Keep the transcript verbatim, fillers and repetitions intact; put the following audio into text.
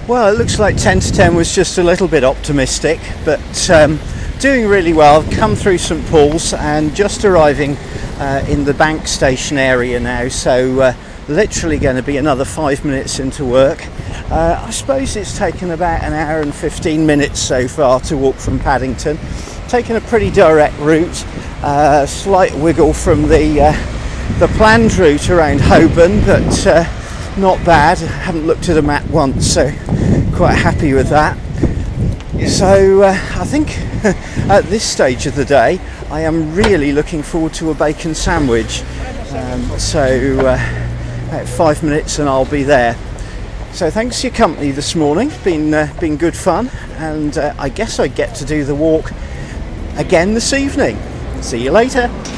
Well, it looks like ten to ten was just a little bit optimistic, but um, doing really well. I've come through St Paul's and just arriving uh, in the bank station area now, so uh, literally going to be another five minutes into work. Uh, I suppose it's taken about an hour and fifteen minutes so far to walk from Paddington. Taken a pretty direct route, uh, slight wiggle from the uh, the planned route around Holborn, but uh, not bad. I haven't looked at a map once, so quite happy with that. So uh, I think at this stage of the day I am really looking forward to a bacon sandwich. Um, so uh, about five minutes and I'll be there. So thanks for your company this morning. Been uh, been good fun, and uh, I guess I get to do the walk again this evening. See you later.